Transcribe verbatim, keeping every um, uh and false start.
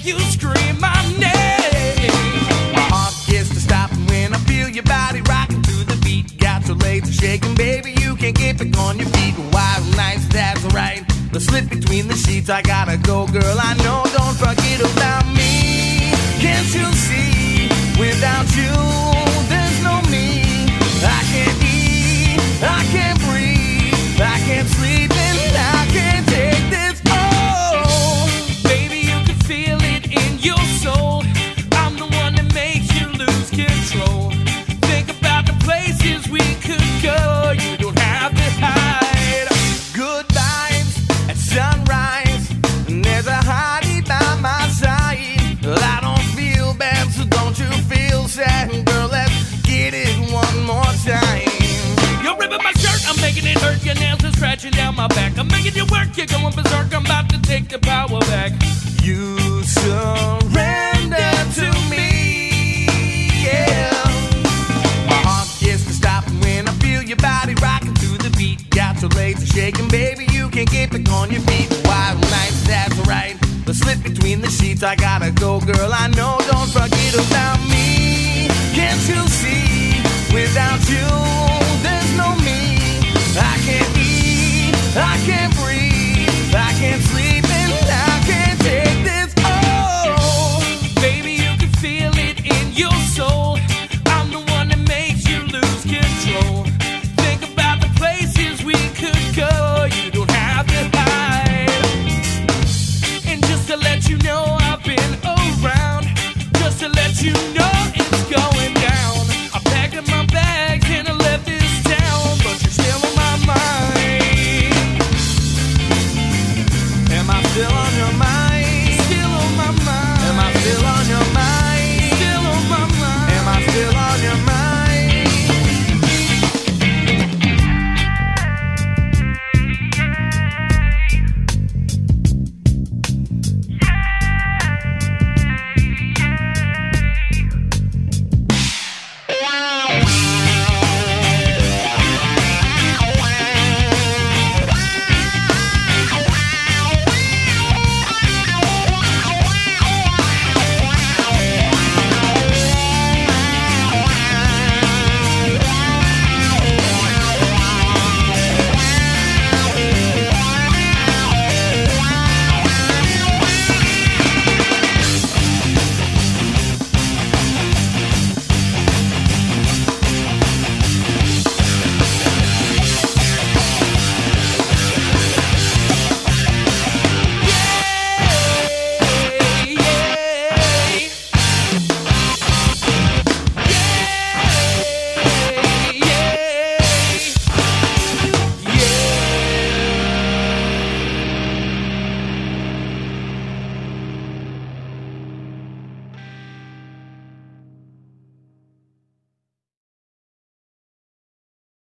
you scream my name. My heart gets to stopping when I feel your body rocking to the beat. Got your legs shaking, baby, you can't get back on your feet. Wild nights, that's right. The slip between the sheets, I gotta go, girl, I know. Don't forget about me. Can't you see? Without you, there's no me. I can't eat, I can't breathe, I can't sleep, and I can't take this. Oh, baby, you can feel it in your soul. I'm the one that makes you lose control. Think about the places we could go. You don't have to hide. Good vibes at sunrise, and there's a hottie by my side. Well, I don't feel bad, so don't you feel sad. Girl, let's get it one more time. You're ripping my shirt, I'm making it hurt. Your nails are scratching down my back. I'm making you work, you're going berserk. I'm about to take the power back. You surrender to me, yeah. My heart gets to stopping when I feel your body rocking to the beat. Got your legs are shaking, baby, you can't get back on your feet. Wild nights, that's right. The slip between the sheets, I gotta go, girl, I know. Don't forget about me.